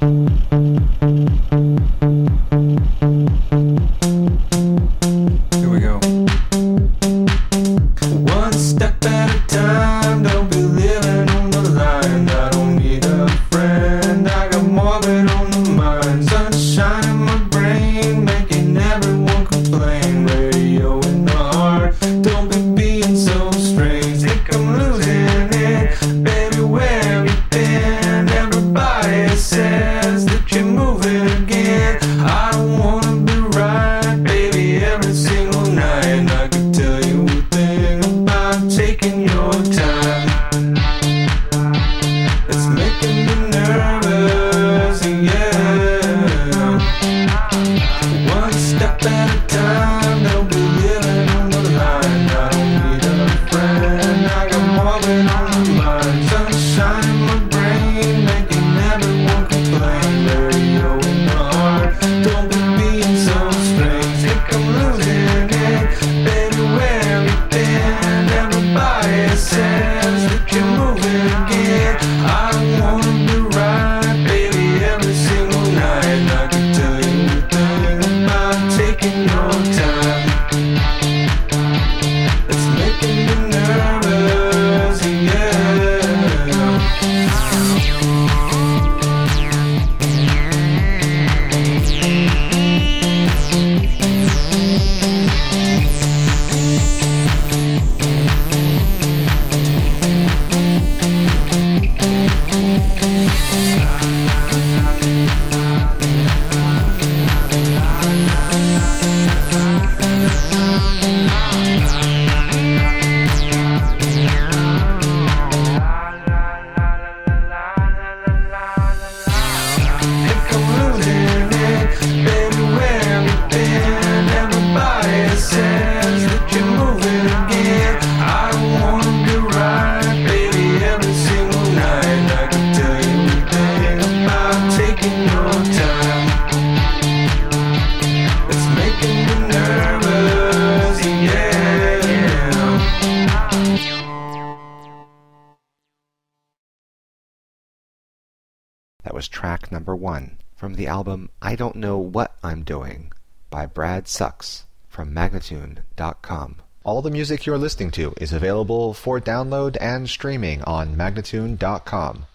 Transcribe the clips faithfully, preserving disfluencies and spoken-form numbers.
Was track number one from the album I Don't Know What I'm Doing by Brad Sucks from Magnatune dot com. All the music you're listening to is available for download and streaming on Magnatune dot com.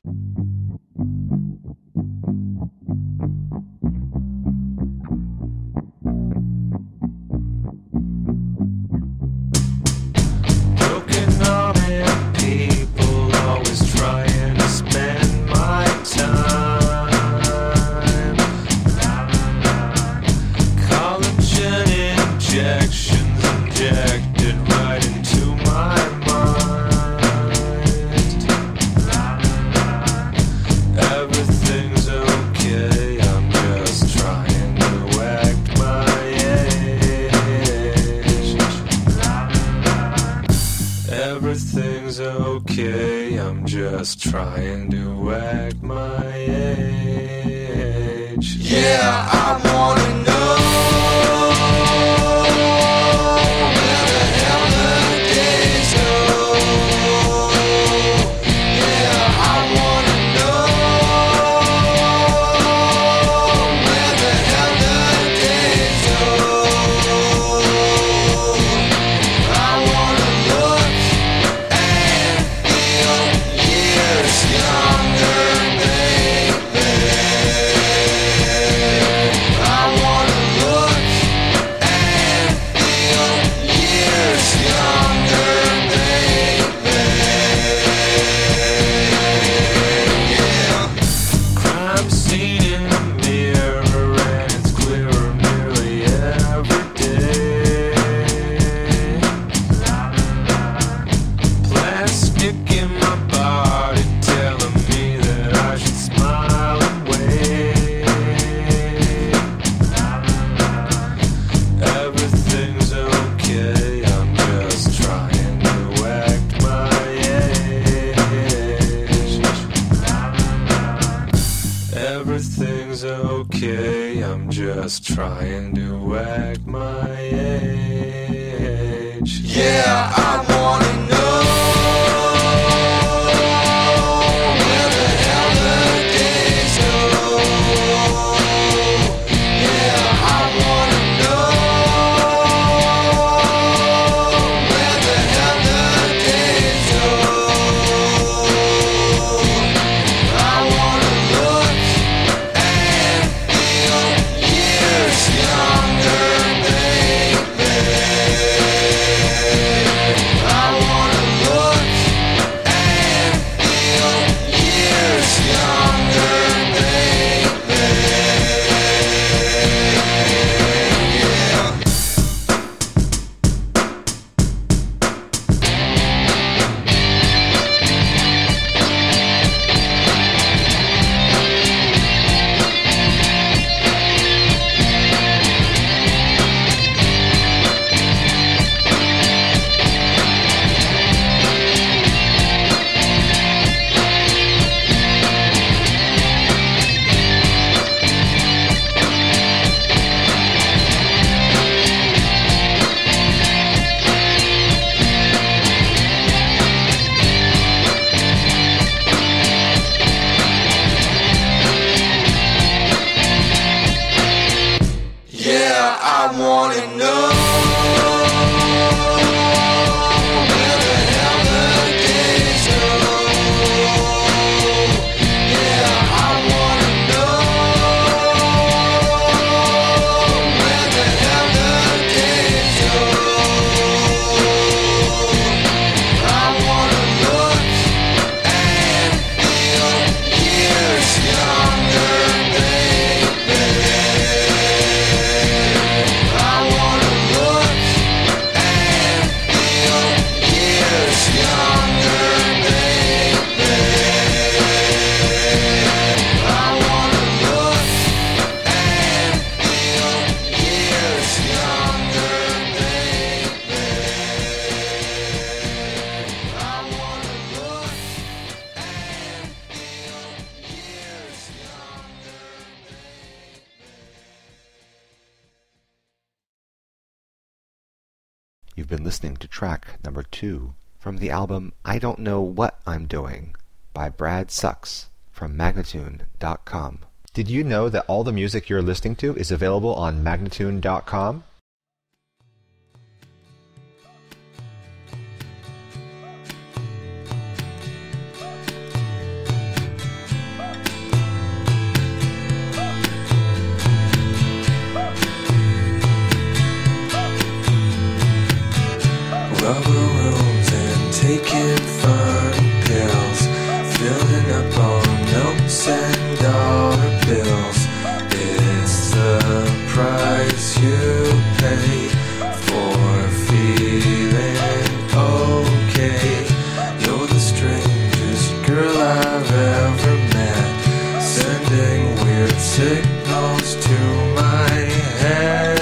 Broken-hearted people always trying to spend my time. Injections injected right into my mind. Everything's okay, I'm just trying to act my age. Everything's okay, I'm just trying to act my age. Yeah, I wanna know. Everything's okay, I'm just trying to act my age. Yeah, I wanna know where the hell the days go. been listening to track number two from the album I Don't Know What I'm Doing by Brad Sucks from Magnatune dot com. Did you know that all the music you're listening to is available on Magnatune dot com? Rubber rooms and taking fun pills, filling up on notes and dollar bills. It's the price you pay for feeling okay. You're the strangest girl I've ever met, sending weird signals to my head.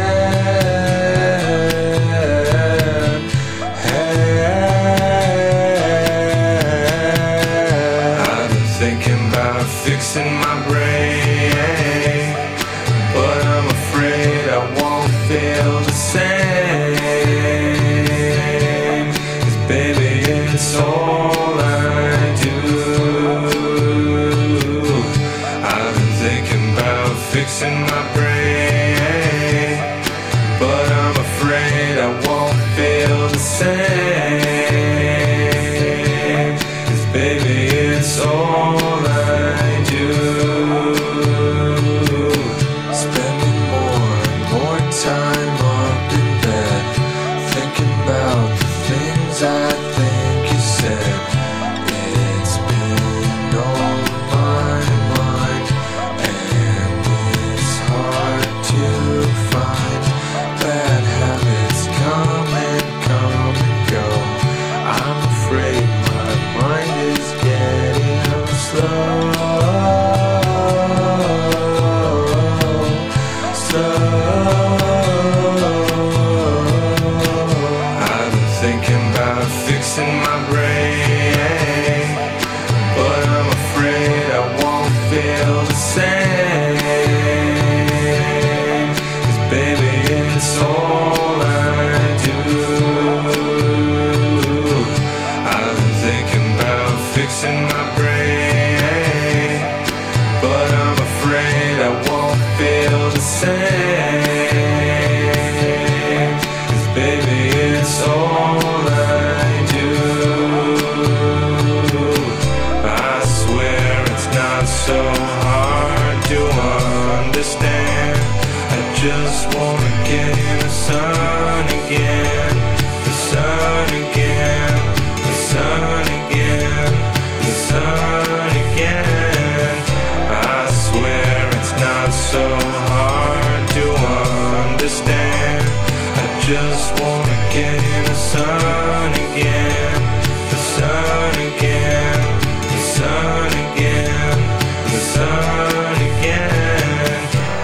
Fixing my brain, but I'm afraid I won't feel the same. 'Cause baby, it's all I do. I've been thinking about fixing my brain, but I'm afraid I won't feel the same. 'Cause baby, it's all I do. Spending more and more time up in bed, thinking about the things I think you said. It's been on my mind, and it's hard to find. Bad habits come and come and go. I'm afraid my mind is getting slow. Fixing my brain, but I'm afraid I won't feel the same. 'Cause baby, it's all I do. I've been thinking about fixing my brain, but I'm afraid I won't feel the same. 'Cause baby, it's all I do. So hard to understand. I just wanna get in the sun again, the sun again, the sun again, the sun again. I swear it's not so hard to understand. I just wanna get in the sun again, the sun again, the sun again, the sun again.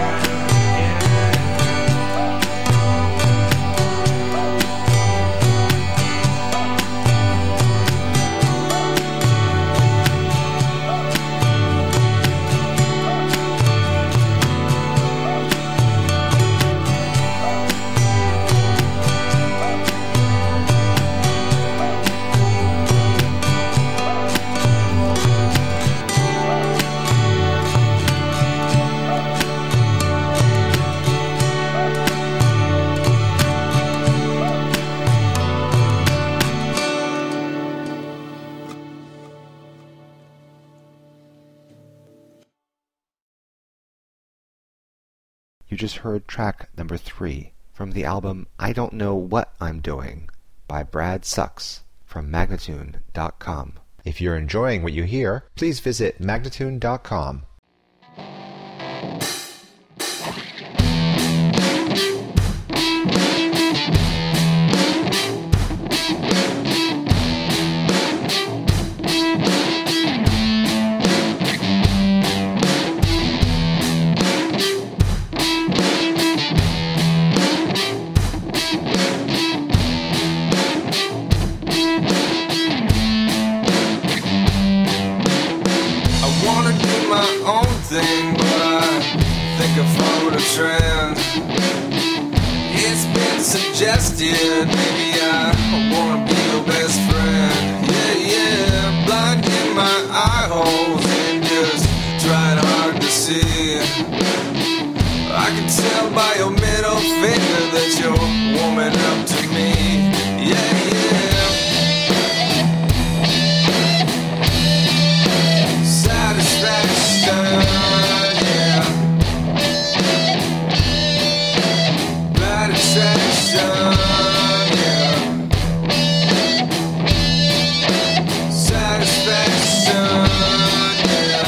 You just heard track number three from the album I Don't Know What I'm Doing by Brad Sucks from Magnatune dot com. If you're enjoying what you hear, please visit Magnatune dot com. My past yet. Maybe I wanna be your best friend. Yeah, yeah, blind in my eye holes and just trying hard to see. I can tell by your middle finger that you're warming up to me. Yeah, yeah. Satisfaction, yeah. Bad attraction, yeah. Satisfaction, yeah.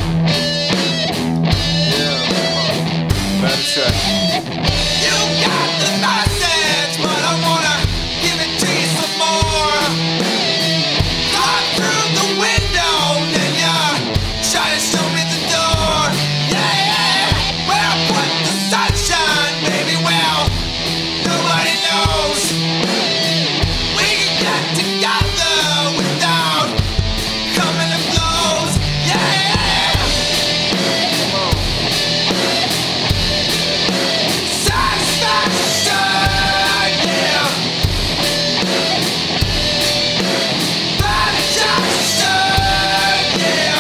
Yeah. Bad attraction. You got the message, but I wanna give it to you some more. Climb through the window, then you try to show me the door. Yeah, yeah. Where I put the sunshine, baby, well, nobody knows. We can get together without coming to blows. Yeah, yeah. Satisfaction, yeah. Bad attraction, yeah.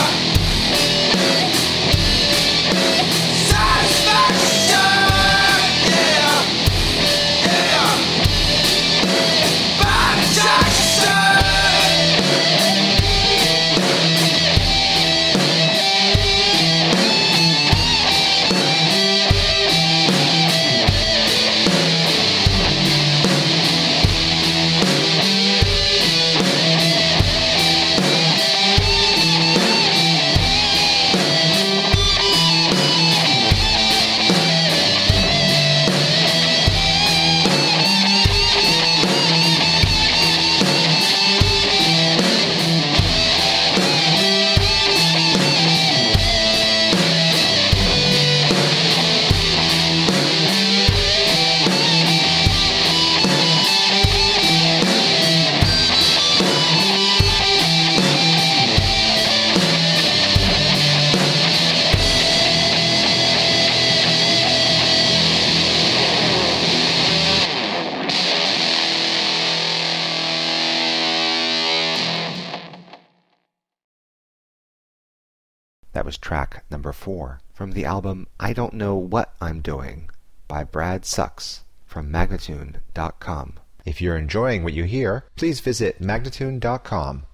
Satisfaction, yeah. Yeah. Bad attraction. That was track number four from the album I Don't Know What I'm Doing by Brad Sucks from Magnatune dot com. If you're enjoying what you hear, please visit Magnatune dot com.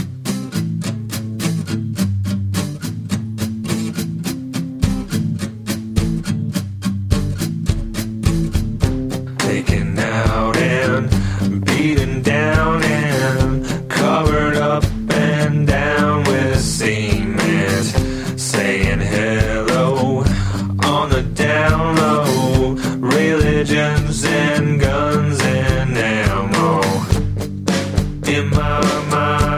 Taken out and beaten down and covered up and down with cement, saying hello on the down low, religions and guns and ammo. In my mind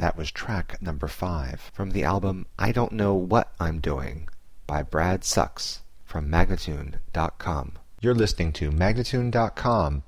That was track number five from the album I Don't Know What I'm Doing by Brad Sucks from Magnatune dot com. You're listening to Magnatune dot com.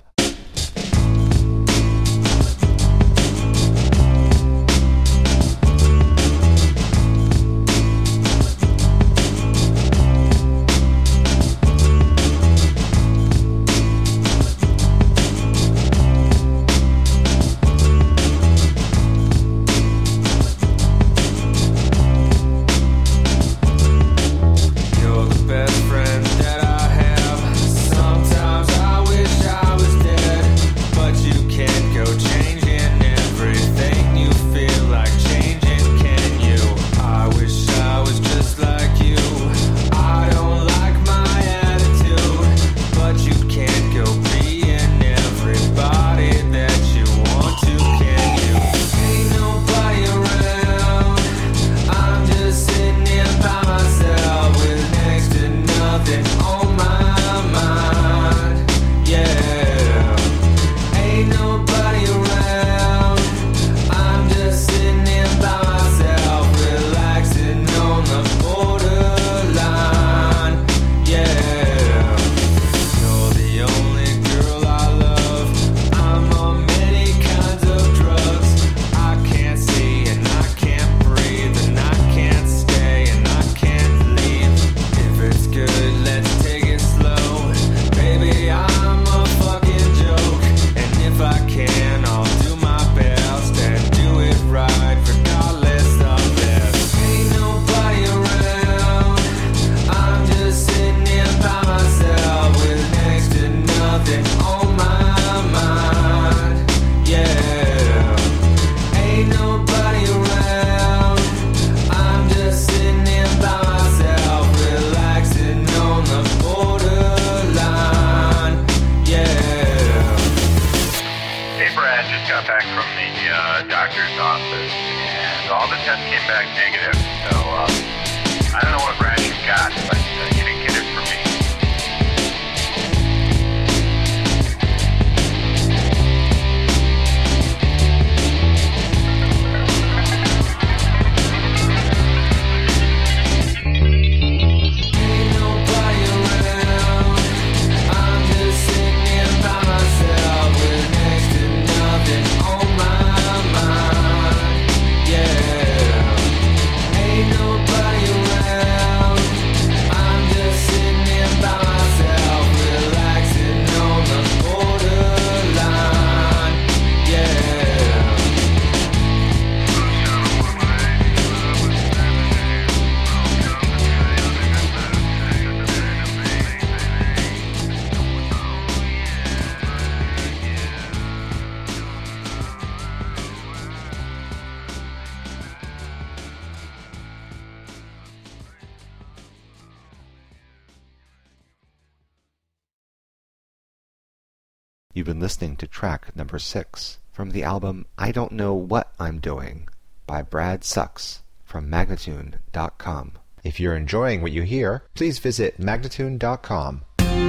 You've been listening to track number six from the album I Don't Know What I'm Doing by Brad Sucks from Magnatune dot com. If you're enjoying what you hear, please visit Magnatune dot com.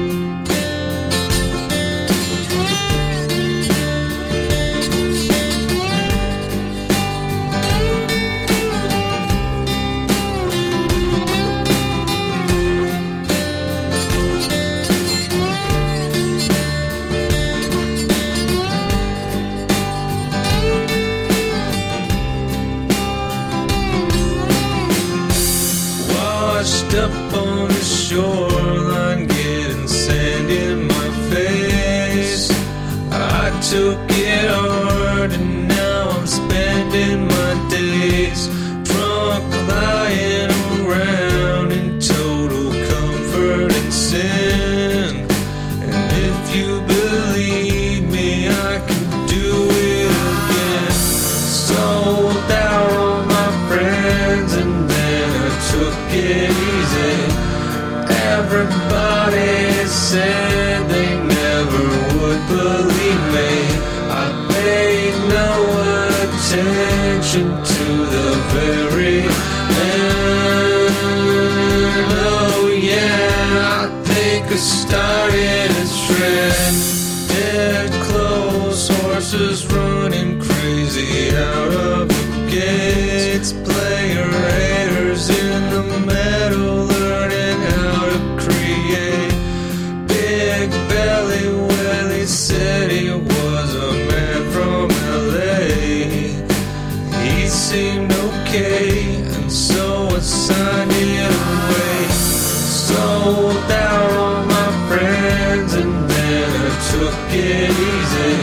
Up on the shoreline, getting sand in my face. I took it hard and now I'm spending my days drunk, lying around in total comfort and sin. And if you believe me, I can do it again. Sold out all my friends and then I took it easy. Everybody said they never would believe me. I paid no attention to the very end. Oh yeah, I think I started a trend. Dead clothes, horses running crazy out of the gate. Let's player haters in the meadow, learning how to create. Big Belly Willie said he was a man from L A. He seemed okay, and so I signed it away. Sold out all my friends, and then I took it easy.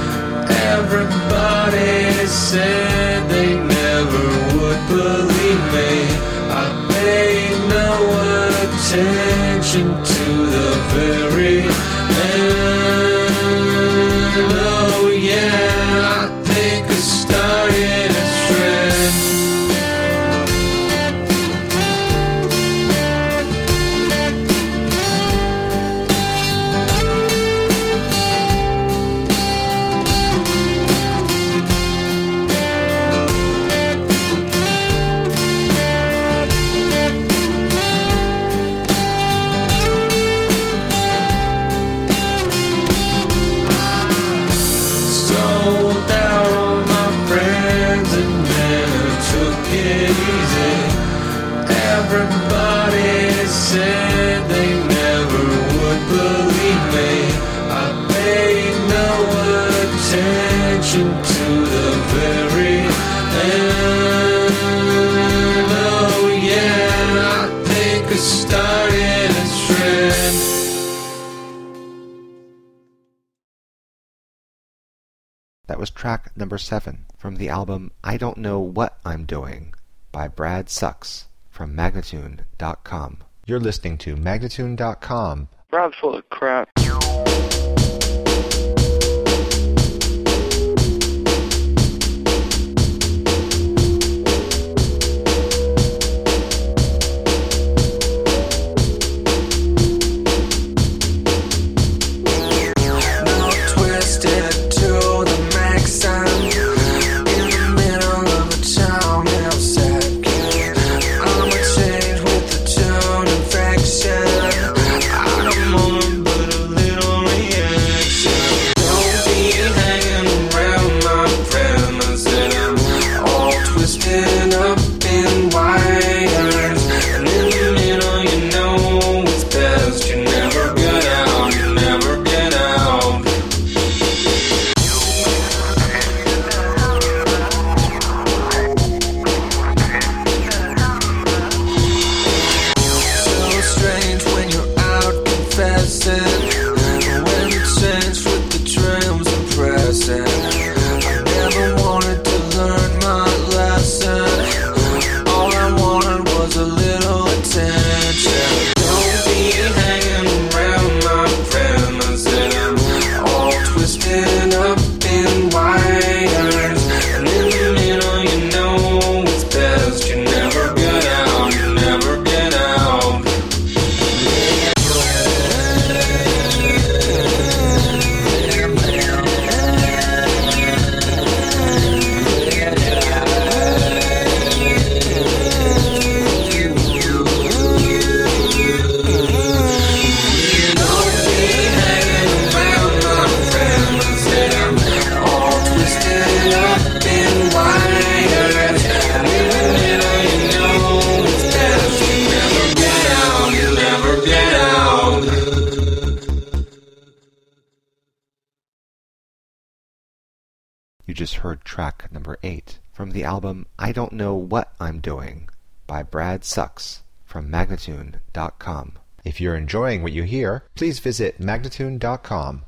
Everybody said they never would believe me. I paid no attention to the very end. Oh yeah, I think I started a trend. Sold out all my friends, and then I took it easy. Everybody said they never would believe me. I paid no attention to the very end. Oh yeah, I think I started a trend. That was track number seven from the album I Don't Know What I'm Doing by Brad Sucks from Magnatune dot com. You're listening to Magnatune dot com. Brad's full of crap. Twisted to the max, I'm in the middle of a town outside. I'm a change with the tone infection. I don't wanna but a little reaction. Don't be hanging around my friend. I said I'm all twisted up in wires, and in the middle you know it's best. You never get out, you never get out. So strange when you're out confessing, when you change with the drums impressing. I never wanted to learn my lesson. All I wanted was a little attention. Don't be hanging around my friend. I said I'm all twisted up in wires, and in the middle you know it's best. You never get out, you never get out. You just heard track number eight from the album I Don't Know What I'm Doing by Brad Sucks from Magnatune dot com. If you're enjoying what you hear, please visit Magnatune dot com.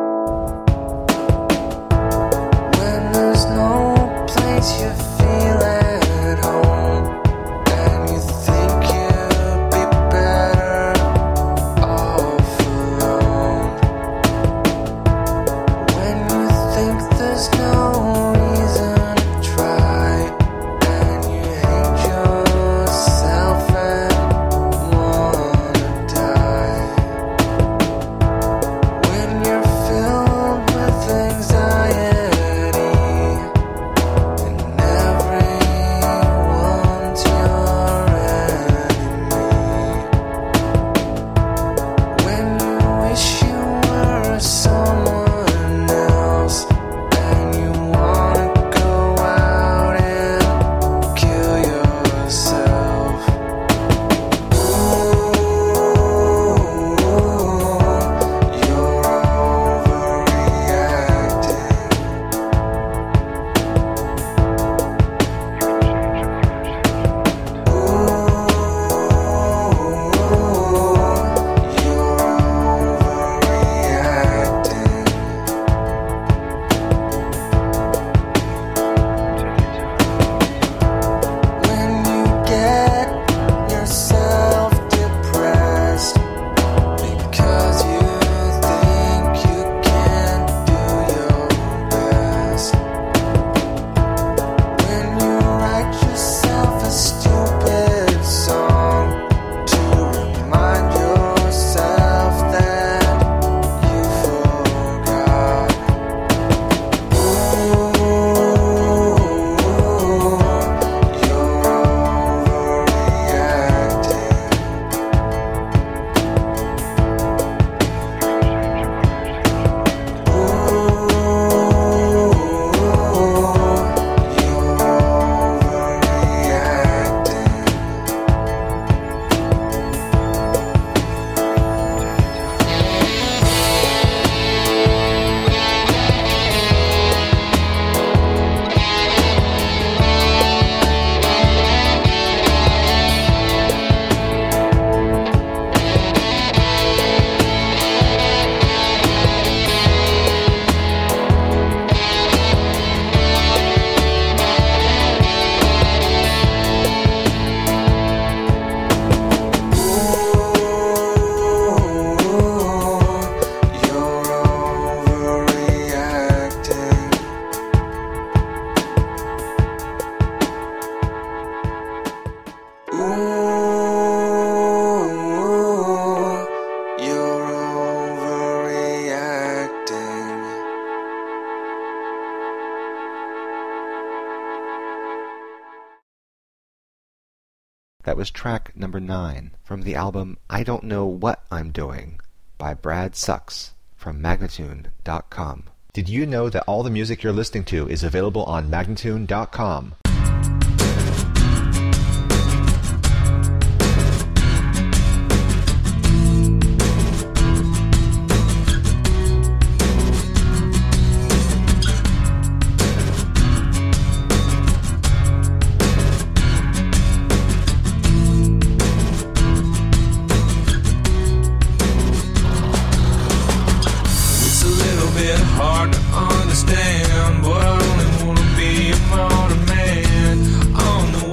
When there's no place you feel That was track number nine from the album I Don't Know What I'm Doing by Brad Sucks from Magnatune dot com. Did you know that all the music you're listening to is available on Magnatune dot com? Hard to understand, but I only wanna be a modern man on the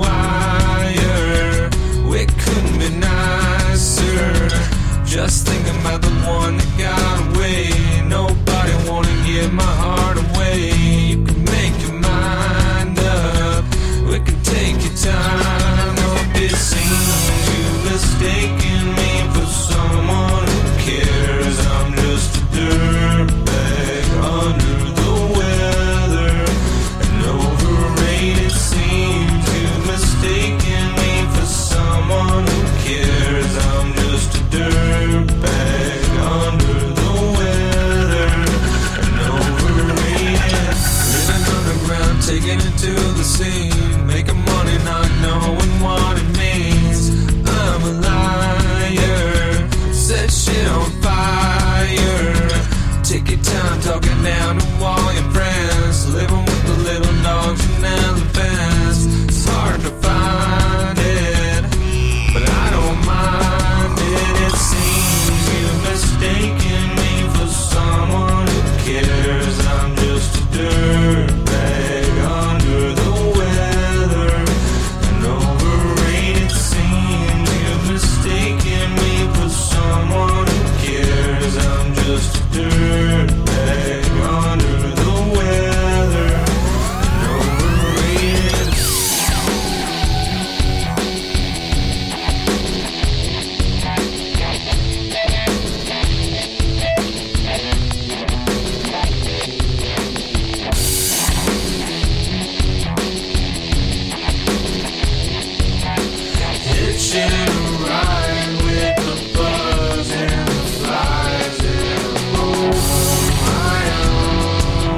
wire. We couldn't be nicer. Just thinking about the one that got away. Nobody wanna give my heart away. You can make your mind up. We can take your time. Hope it seems you mistaken me for someone who cares. I'm just a dirtbag under the weather and overrated. Seems you've mistaken me for someone who cares. I'm just a dirtbag under the weather and overrated. Living underground, taking it to the scene, making money not knowing what it means. I'm a liar, set shit on fire. Take your time talking down to all your friends, living with the little dogs and elephants. It's hard to find it, but I don't mind it. It seems you've mistaken me for someone who cares. I'm just a dirtbag under the weather and overrated. Seems you've mistaken me for someone who cares. I'm just a dirtbag under the weather and overrated. Hitching a ride with the buzz and the flies and the road on my own.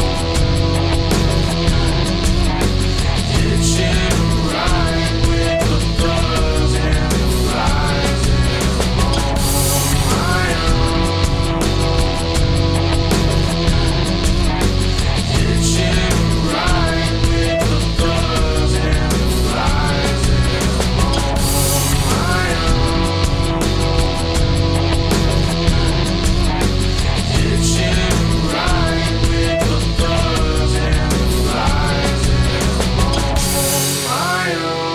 Hitching a ride with the buzz and the flies and the road on my own. Hitching a ride with the buzz and the flies and the road on my own. Hitching a ride with the buzz and the flies and the road on my own.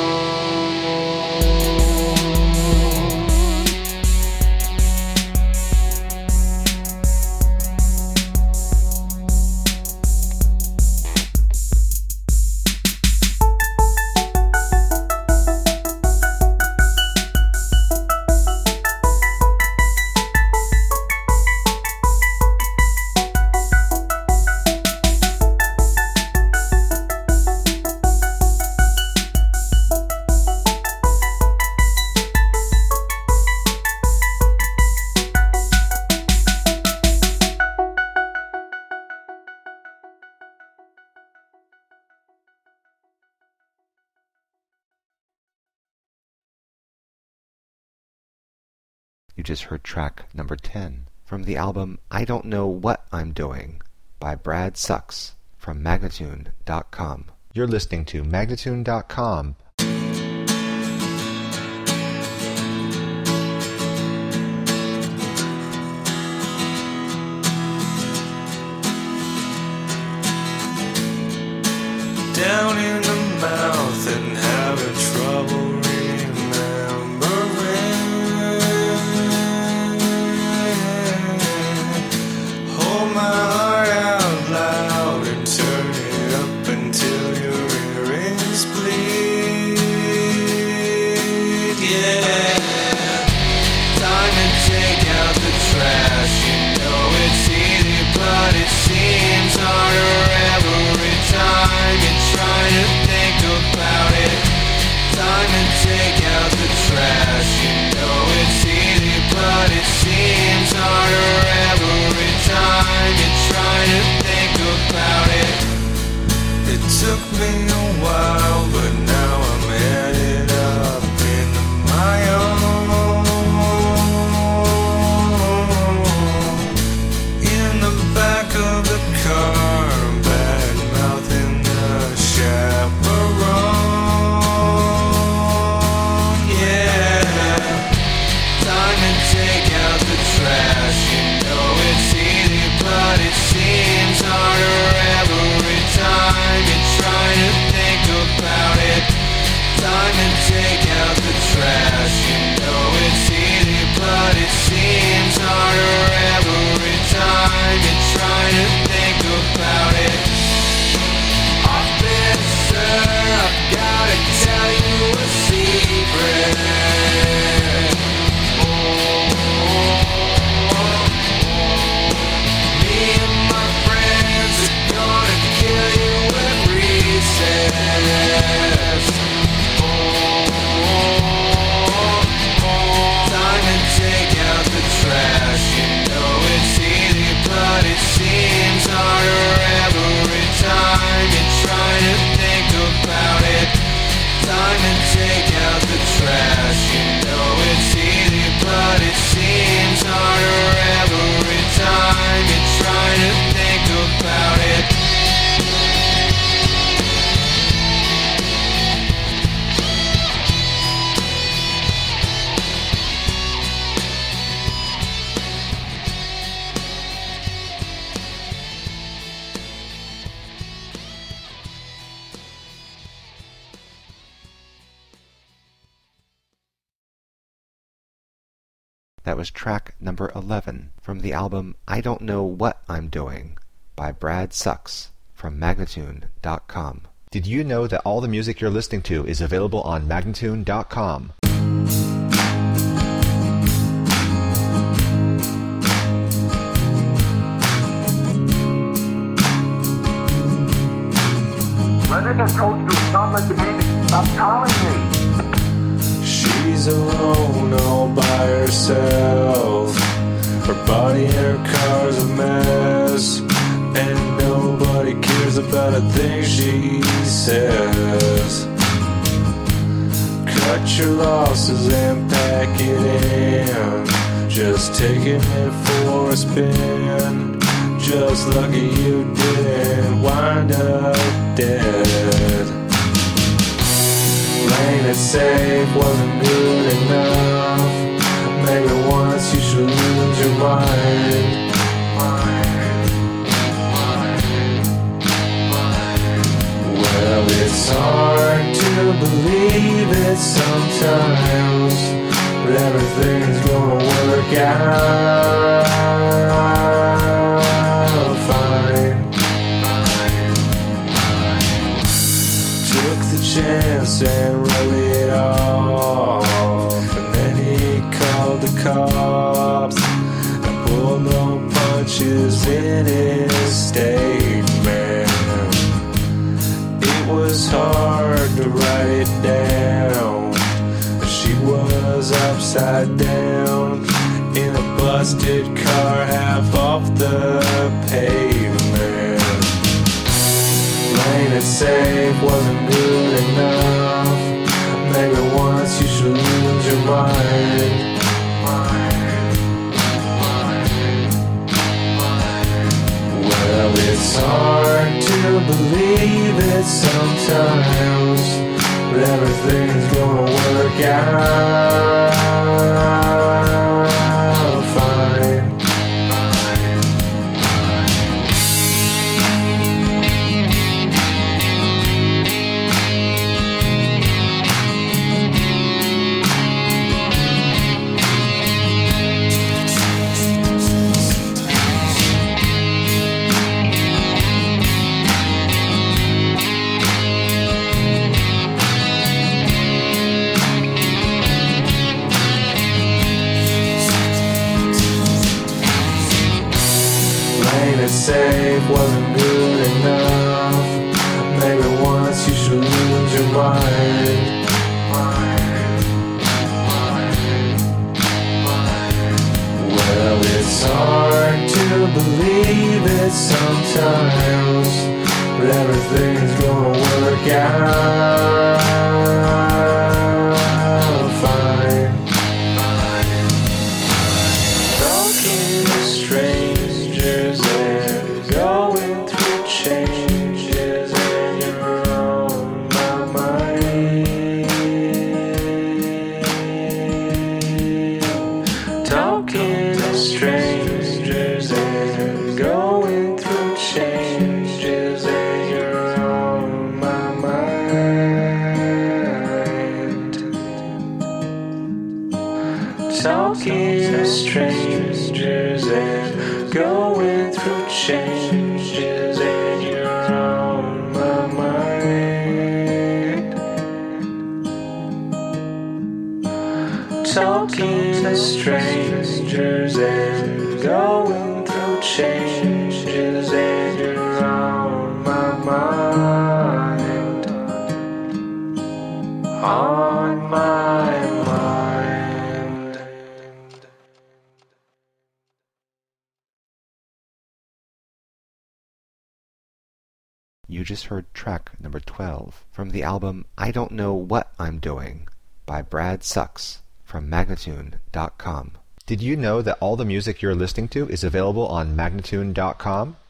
You just heard track number ten from the album I Don't Know What I'm Doing by Brad Sucks from Magnatune dot com. You're listening to Magnatune dot com. Down in the mouth and having trouble remembering. Hold my heart out loud and turn it up until your earrings bleed. Yeah, time to take out the trash. You know it's easy, but it seems harder every time you try to think about it. Time and take out the trash. You know it's easy, but it seems harder every time you try to think about it. It took me a while, but now I'm headed up into my own. In the back of the car, bad mouthing the chaperone. Yeah, time to take out the trash. You know it's easy, but it seems harder every time you try to think about it. Time to take out the trash. You know it's easy, but it seems harder every time you try to think about it. Officer, I've gotta tell you a secret. Me and my friends are gonna kill you at recess. Time to take out the trash. You know it's easy, but it seems harder every time you try to think about it. Time to take out the trash. You know it's easy, but it seems harder every time you try to think about it. That was track number eleven from the album I Don't Know What I'm Doing by Brad Sucks from Magnatune dot com. Did you know that all the music you're listening to is available on Magnatune dot com? Leonard has told you to stop listening. Stop calling me. She's alone all by herself. Her body and her car's a mess, and nobody cares about a thing she says. Cut your losses and pack it in. Just taking it for a spin. Just lucky you didn't wind up dead. Playing it safe wasn't good enough. Maybe once you should lose your mind. Well, it's hard to believe it sometimes, but everything's gonna work out fine. Took the chance and wrote it off, and then he called the cops and pulled no punches in his statement. It was hard to write it down. She was upside down in a busted car half off the pavement. Playing it safe wasn't good enough. Maybe once you should lose your mind. Well, it's hard to believe it sometimes, but everything's gonna work out fine. Safe wasn't good enough. Maybe once you should lose your mind. times, but everything's gonna work out fine. Talking to strangers and going through changes in your own mind. Talking to strangers and going through changes in your own mind. Talking to strangers and going through changes in your own mind. Talking to strangers and going through changes in your own mind. On my mind. You just heard track number twelve from the album I Don't Know What I'm Doing by Brad Sucks from Magnatune dot com. Did you know that all the music you're listening to is available on Magnatune dot com?